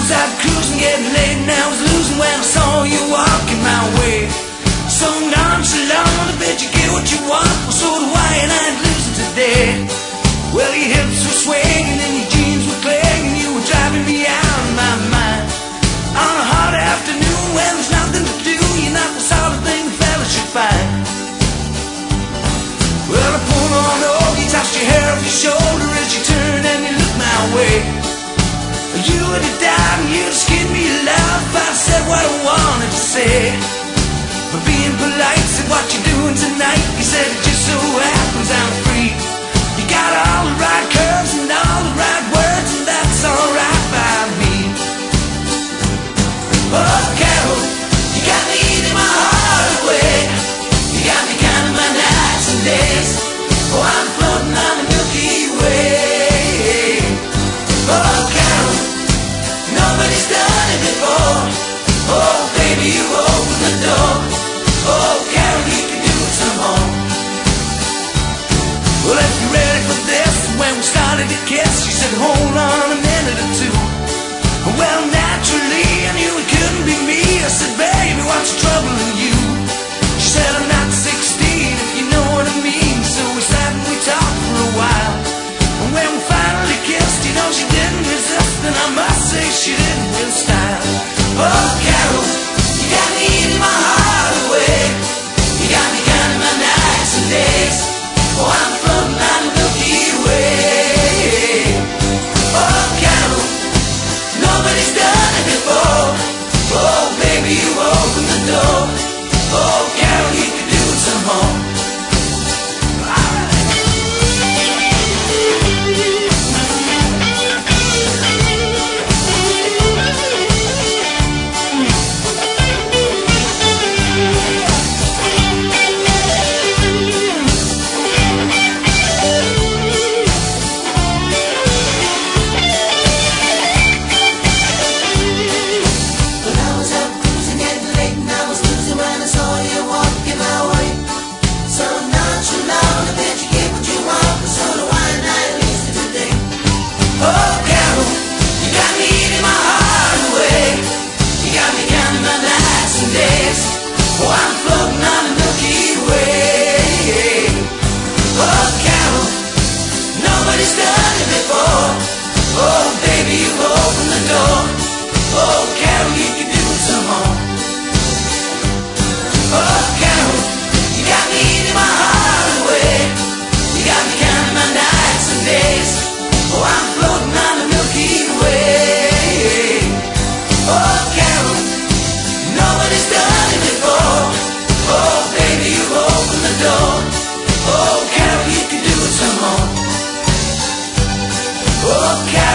was out cruising, getting late, and I was losing when I saw you walking my way. So nonchalant, I bet you get what you want. Well, so do I, and I ain't losing today. Well, your hips were swinging and your jeans were clinging. You were driving me out of my mind. On a hot afternoon when there's nothing to do, you're not the sort of thing the fella should find. Well, I pulled on over, you tossed your hair off your shoulder as you turned and you looked my way. You would have died and you'd have skinned me alive if I'd said what I wanted to say. But being polite, said what you doing tonight. You said it just so happens I'm free. You got all the right curves and all the right words, and that's alright by me. Oh, Carol, you got me eating my heart away. You got me counting my nights and days. Oh, I'm floating on the Milky Way. Oh, Carol, nobody's done it before. Oh, baby, you open the door. Oh, Carol, you can do it some more. Well, if you're ready for this, when we started to kiss, you said, hold on a minute or two. Well, naturally, I knew it couldn't be me. I said, baby, what's troubling you? She said, I'm not 16, if you know what I mean. So we sat and we talked for a while. And when we finally kissed, you know, she didn't resist. And I must say she didn't with style. Oh, Carol, you got me eating my heart away. You got me counting my nights and days. Oh, I'm floating on the Milky Way. Oh, Carol, nobody's done it before. Oh, baby, you open the door. Oh, Carol, you can do it some more. Oh, I'm floating on the Milky Way. Oh, Carol, nobody's done it before. Oh, baby, you open the door. Oh, Carol, you can do it some more. Oh, Carol, you got me eating my heart away. You got me counting my nights and days. Oh, I'm floating on the Milky Way. Oh, Carol, nobody's done it before. Oh, baby, you open the door. Oh, Carol, you can do it some more. Oh, Carol.